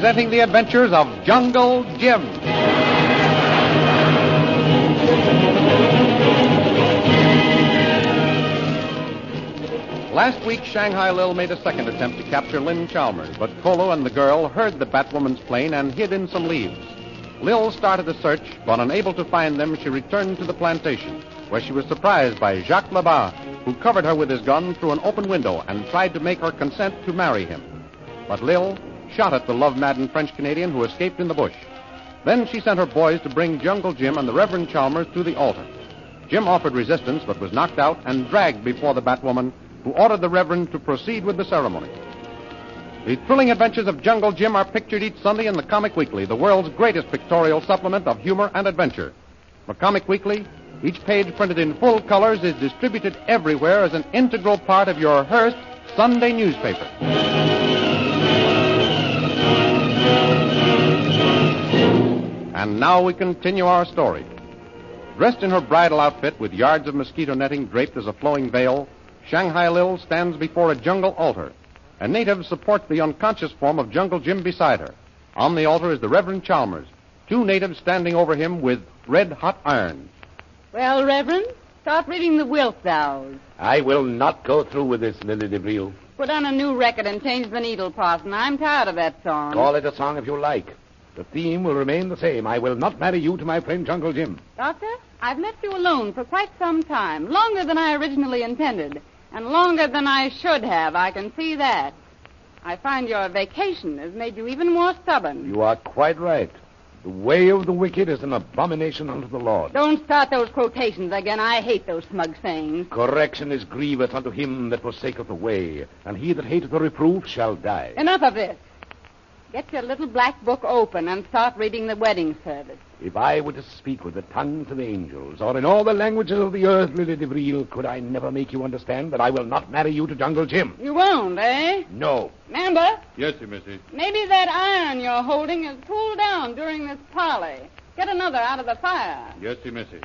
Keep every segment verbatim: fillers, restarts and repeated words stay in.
presenting the adventures of Jungle Jim. Last week, Shanghai Lil made a second attempt to capture Lynn Chalmers, but Kolo and the girl heard the Batwoman's plane and hid in some leaves. Lil started a search, but unable to find them, she returned to the plantation, where she was surprised by Jacques Labat, who covered her with his gun through an open window and tried to make her consent to marry him. But Lil shot at the love-maddened French-Canadian who escaped in the bush. Then she sent her boys to bring Jungle Jim and the Reverend Chalmers to the altar. Jim offered resistance but was knocked out and dragged before the Batwoman, who ordered the Reverend to proceed with the ceremony. The thrilling adventures of Jungle Jim are pictured each Sunday in the Comic Weekly, the world's greatest pictorial supplement of humor and adventure. For Comic Weekly, each page printed in full colors is distributed everywhere as an integral part of your Hearst Sunday newspaper. And now we continue our story. Dressed in her bridal outfit with yards of mosquito netting draped as a flowing veil, Shanghai Lil stands before a jungle altar. A native supports the unconscious form of Jungle Jim beside her. On the altar is the Reverend Chalmers, two natives standing over him with red-hot irons. Well, Reverend, start reading the wilt vows. I will not go through with this, Lily DeVril. Put on a new record and change the needle, Parson. I'm tired of that song. Call it a song if you like. The theme will remain the same. I will not marry you to my friend Jungle Jim. Doctor, I've left you alone for quite some time, longer than I originally intended. And longer than I should have, I can see that. I find your vacation has made you even more stubborn. You are quite right. The way of the wicked is an abomination unto the Lord. Don't start those quotations again. I hate those smug sayings. Correction is grievous unto him that forsaketh the way, and he that hateth the reproof shall die. Enough of this. Get your little black book open and start reading the wedding service. If I were to speak with the tongues of angels, or in all the languages of the earth, Lily DeVril, could I never make you understand that I will not marry you to Jungle Jim? You won't, eh? No. Amber? Yes, sir, missy. Maybe that iron you're holding has cooled down during this parley. Get another out of the fire. Yes, sir, missy.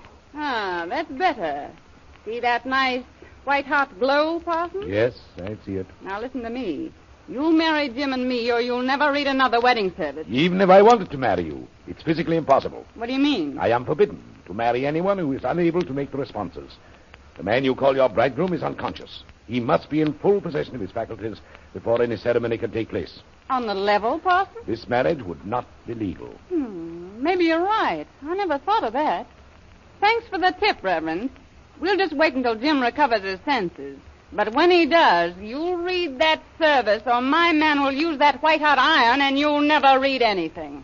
Ah, that's better. See that nice white-hot glow, Parson? Yes, I see it. Now listen to me. You'll marry Jim and me, or you'll never read another wedding service. Even if I wanted to marry you, it's physically impossible. What do you mean? I am forbidden to marry anyone who is unable to make the responses. The man you call your bridegroom is unconscious. He must be in full possession of his faculties before any ceremony can take place. On the level, Parson? This marriage would not be legal. Hmm, maybe you're right. I never thought of that. Thanks for the tip, Reverend. We'll just wait until Jim recovers his senses. But when he does, you'll read that service, or my man will use that white-hot iron, and you'll never read anything.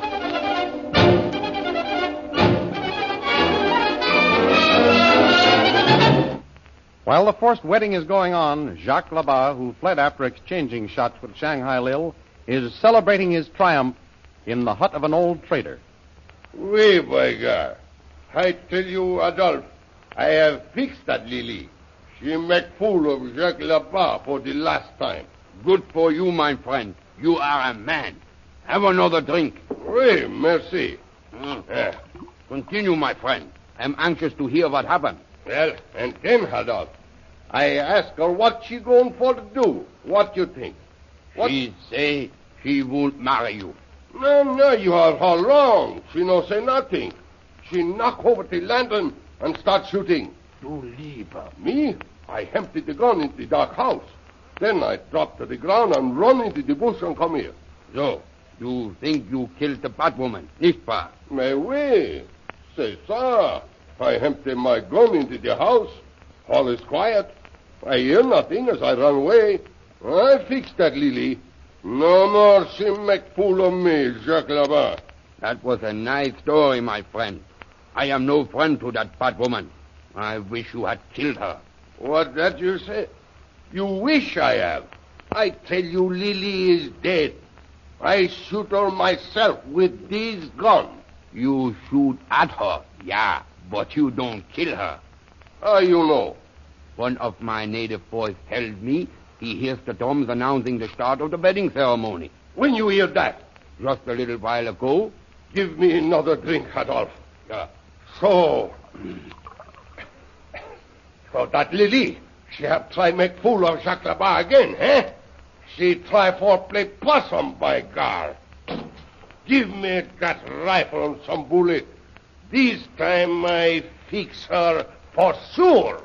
While the forced wedding is going on, Jacques Labat, who fled after exchanging shots with Shanghai Lil, is celebrating his triumph in the hut of an old trader. Oui, by God. I tell you, Adolphe, I have fixed that Lily. She make fool of Jacques Labat for the last time. Good for you, my friend. You are a man. Have another drink. Oui, merci. Mm. Yeah. Continue, my friend. I'm anxious to hear what happened. Well, and then, Adolphe, I ask her what she going for to do. What you think? What? She say she won't marry you. No, no, you are all wrong. She no say nothing. She knock over the lantern and start shooting. Du lieber. Me? I emptied the gun into the dark house. Then I dropped to the ground and run into the bush and come here. So, you think you killed the Batwoman, nicht wahr? Mais oui, c'est ça. I emptied my gun into the house. All is quiet. I hear nothing as I run away. I fixed that Lily. No more she make fool of me, Jacques Labat. That was a nice story, my friend. I am no friend to that Batwoman. I wish you had killed her. What that you say? You wish I have. I tell you, Lily is dead. I shoot her myself with this gun. You shoot at her, yeah, but you don't kill her. How you know? One of my native boys tells me he hears the drums announcing the start of the wedding ceremony. When you hear that? Just a little while ago. Give me another drink, Adolphe. Yeah. So... So that Lily, she have tried make fool of Jacques Labat again, eh? She try for play possum, by God. Give me that rifle and some bullet. This time I fix her for sure.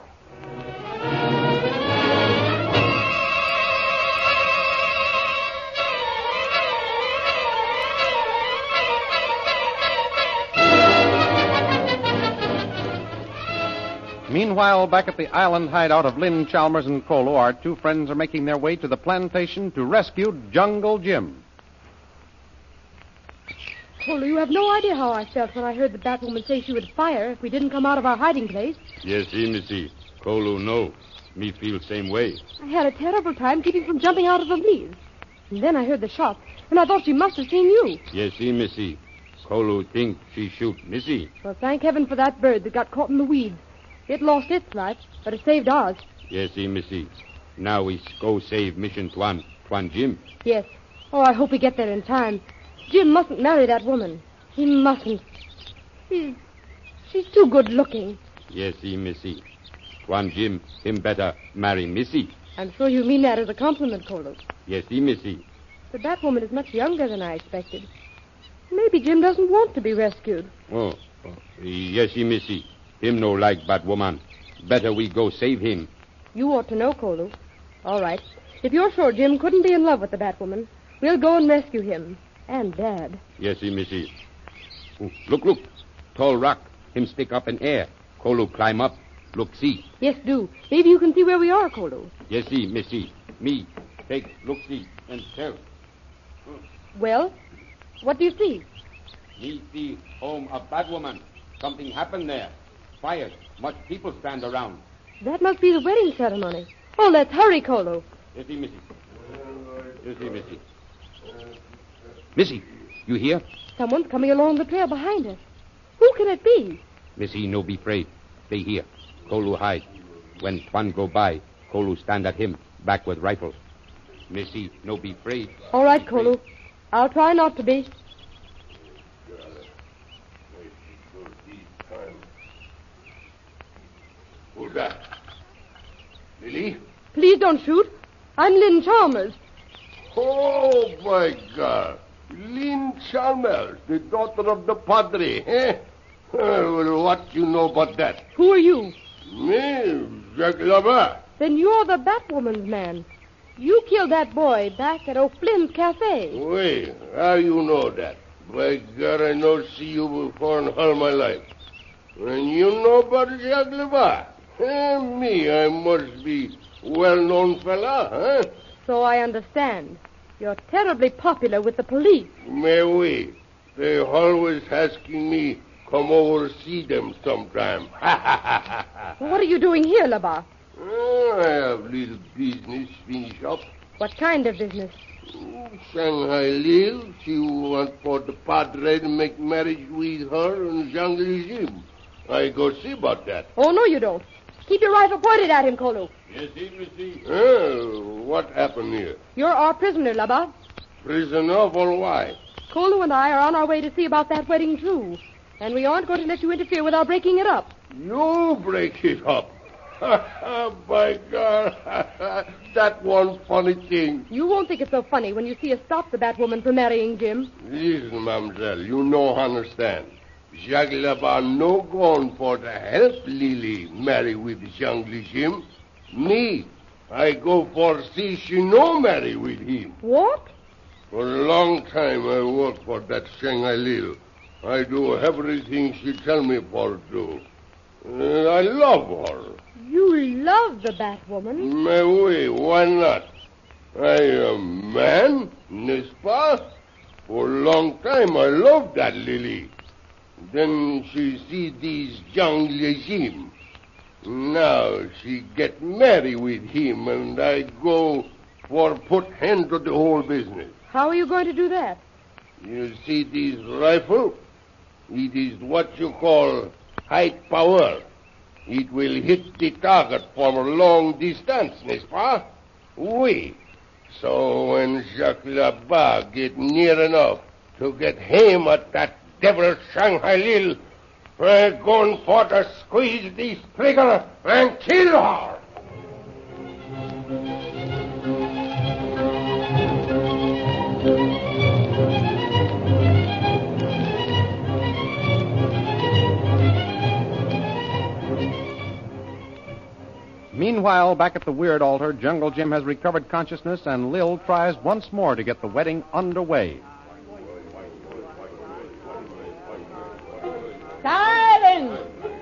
Meanwhile, back at the island hideout of Lynn Chalmers and Kolo, our two friends are making their way to the plantation to rescue Jungle Jim. Kolo, you have no idea how I felt when I heard the Batwoman say she would fire if we didn't come out of our hiding place. Yes, see, Missy. Kolo, no. Me feel same way. I had a terrible time keeping from jumping out of the leaves. And then I heard the shot, and I thought she must have seen you. Yes, see, Missy. Kolo think she shoot Missy. Well, thank heaven for that bird that got caught in the weeds. It lost its life, but it saved ours. Yes, see, Missy. Now we go save Mission Twan, Twan Jim. Yes. Oh, I hope we get there in time. Jim mustn't marry that woman. He mustn't. She's, she's too good looking. Yes, see, Missy. Twan Jim, him better marry Missy. I'm sure you mean that as a compliment, Kolo. Yes, see, Missy. The Batwoman is much younger than I expected. Maybe Jim doesn't want to be rescued. Oh, oh. Yes, see, Missy. Him no like Batwoman. Better we go save him. You ought to know, Kolo. All right. If you're sure Jim couldn't be in love with the Batwoman, we'll go and rescue him. And Dad. Yes, see, Missy. Oh, look, look. Tall rock. Him stick up in air. Kolo climb up. Look, see. Yes, do. Maybe you can see where we are, Kolo. Yes, see, Missy. Me. Take, look, see, and tell. Well, what do you see? Me see home a Batwoman. Something happened there. Fire. Much people stand around. That must be the wedding ceremony. Oh, let's hurry, Kolo. Yes, see, Missy. Yes, see, Missy. Missy, you hear? Someone's coming along the trail behind us. Who can it be? Missy, no be afraid. Stay here. Kolo hide. When Twan go by, Kolo stand at him, back with rifle. Missy, no be afraid. All right, Kolo. I'll try not to be. Who's that? Lily? Please don't shoot. I'm Lynn Chalmers. Oh, my God. Lynn Chalmers, the daughter of the Padre, eh? Well, what you know about that? Who are you? Me, Jacques Labat. Then you're the Batwoman's man. You killed that boy back at O'Flynn's cafe. Wait, how you know that? By God, I know see you before in all my life. And you know about Jacques Labat? Eh, me, I must be well-known fella, huh? So I understand. You're terribly popular with the police. Mais oui. They always asking me come over see them sometime. What are you doing here, Labat? Oh, I have little business finish up. What kind of business? Shanghai Lil, she want for the Padre to make marriage with her and Jungle Jim. I go see about that. Oh, no, you don't. Keep your rifle pointed at him, Kolo. Yes, see, Missy. Oh, what happened here? You're our prisoner, Labat. Prisoner for why? Kolo and I are on our way to see about that wedding, too. And we aren't going to let you interfere without breaking it up. You break it up. By God, that one funny thing. You won't think it's so funny when you see us stop the Batwoman from marrying Jim. Listen, mademoiselle, you no understand. Jacques Labat no gone for to help Lily marry with Jungle Jim. Me, I go for see she no marry with him. What? For a long time I work for that Shanghai Lil. I do everything she tell me for do. Uh, I love her. You love the Batwoman? Mais oui, why not? I am man, n'est-ce pas? For a long time I loved that Lily. Then she see these young regime. Now she get married with him, and I go for put hand to the whole business. How are you going to do that? You see this rifle? It is what you call height power. It will hit the target from a long distance, n'est-ce pas? Oui. So when Jacques Labat get near enough to get aim at that devil Shanghai Lil, we're going for to squeeze this trigger and kill her. Meanwhile, back at the Weird Altar, Jungle Jim has recovered consciousness, and Lil tries once more to get the wedding underway. Silence!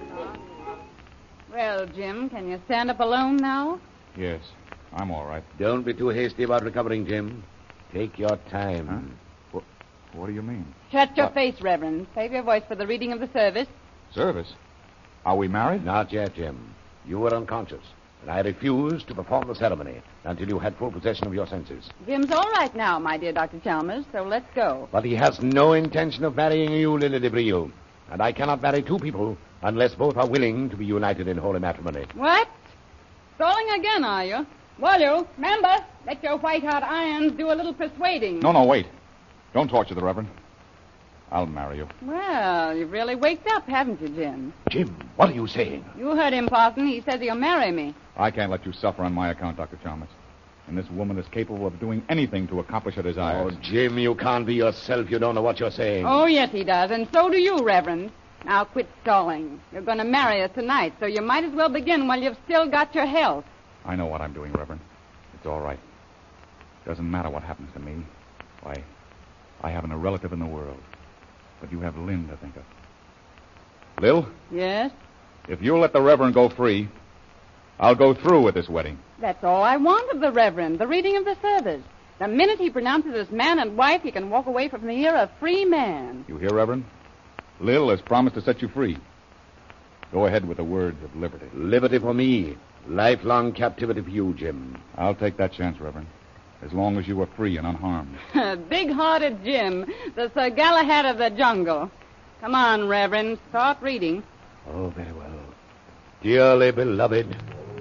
Well, Jim, can you stand up alone now? Yes, I'm all right. Don't be too hasty about recovering, Jim. Take your time. Huh? What, what do you mean? Shut your What? face, Reverend. Save your voice for the reading of the service. Service? Are we married? Not yet, Jim. You were unconscious, and I refused to perform the ceremony until you had full possession of your senses. Jim's all right now, my dear Doctor Chalmers, so let's go. But he has no intention of marrying you, Lily DeVril. And I cannot marry two people unless both are willing to be united in holy matrimony. What? Stalling again, are you? Well, you, remember, let your white-hot irons do a little persuading. No, no, wait. Don't torture the Reverend. I'll marry you. Well, you've really waked up, haven't you, Jim? Jim, what are you saying? You heard him, Parson. He says he'll marry me. I can't let you suffer on my account, Doctor Chalmers. And this woman is capable of doing anything to accomplish her Oh, desires. Jim, you can't be yourself. You don't know what you're saying. Oh, yes, he does, and so do you, Reverend. Now, quit stalling. You're going to marry her tonight, so you might as well begin while you've still got your health. I know what I'm doing, Reverend. It's all right. Doesn't matter what happens to me. Why, I haven't a relative in the world. But you have Lynn to think of. Lil, Yes? if you'll let the Reverend go free, I'll go through with this wedding. That's all I want of the Reverend, the reading of the service. The minute he pronounces us man and wife, he can walk away from here a free man. You hear, Reverend? Lil has promised to set you free. Go ahead with the words of liberty. Liberty for me. Lifelong captivity for you, Jim. I'll take that chance, Reverend, as long as you are free and unharmed. Big-hearted Jim, the Sir Galahad of the jungle. Come on, Reverend, start reading. Oh, very well. Dearly beloved,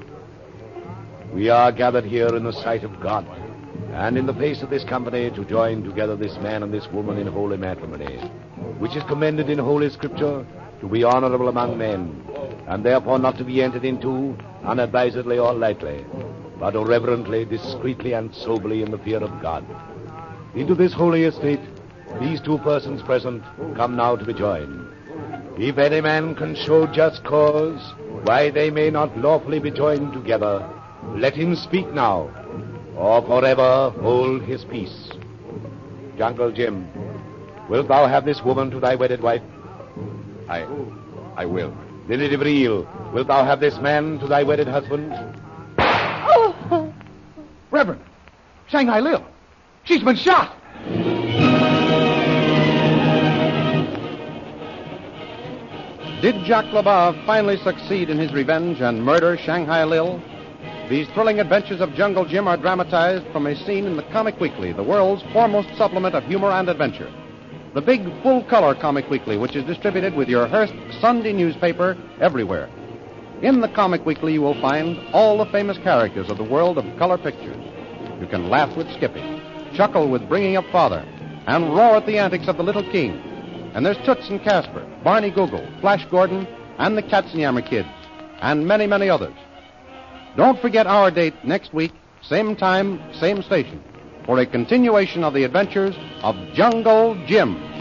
we are gathered here in the sight of God, and in the face of this company to join together this man and this woman in holy matrimony, which is commended in Holy Scripture to be honorable among men, and therefore not to be entered into unadvisedly or lightly, but reverently, discreetly, and soberly in the fear of God. Into this holy estate, these two persons present come now to be joined. If any man can show just cause why they may not lawfully be joined together, let him speak now, or forever hold his peace. Jungle Jim, wilt thou have this woman to thy wedded wife? I... I will. Lily DeVril, wilt thou have this man to thy wedded husband? Oh! Reverend, Shanghai Lil, she's been shot! Did Jacques Labarre finally succeed in his revenge and murder Shanghai Lil? These thrilling adventures of Jungle Jim are dramatized from a scene in the Comic Weekly, the world's foremost supplement of humor and adventure. The big full-color Comic Weekly, which is distributed with your Hearst Sunday newspaper everywhere. In the Comic Weekly, you will find all the famous characters of the world of color pictures. You can laugh with Skippy, chuckle with Bringing Up Father, and roar at the antics of the Little King. And there's Toots and Casper, Barney Google, Flash Gordon, and the Katzenjammer Kids, and many, many others. Don't forget our date next week, same time, same station, for a continuation of the adventures of Jungle Jim.